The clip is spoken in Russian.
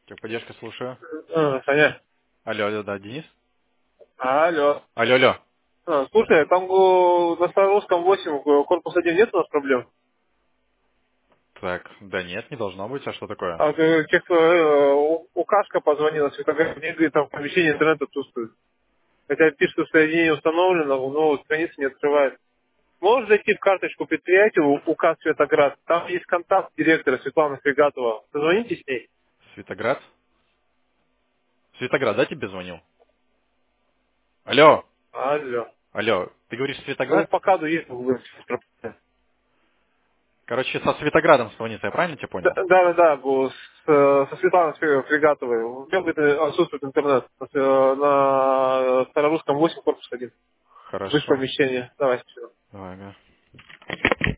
Техподдержка, слушаю. Саня. Алло, алло, да, Денис? Алло. Алло, алло. Слушай, там на Старорусском 8 корпус 1 нет у нас проблем? Так, да нет, не должно быть, а что такое? А Укашка позвонила, Светограф, мне говорит, там в помещении интернет отсутствует. Хотя пишет, что соединение установлено, но страница не открывает. Можешь зайти в карточку предприятия указ Светоград. Там есть контакт директора Светланы Фрегатова. Позвоните с ней. Светоград? Светоград, да, тебе звонил? Алло, Алло. алло, ты говоришь Ну, Светоград? по каду есть. Короче, со Светоградом звонится, я правильно тебя понял? Со Светланой Фрегатовой. У меня говорит, отсутствует интернет на Старорусском 8 корпус 1. Выше Хорошо. помещение. Давай, все. Давай, ага.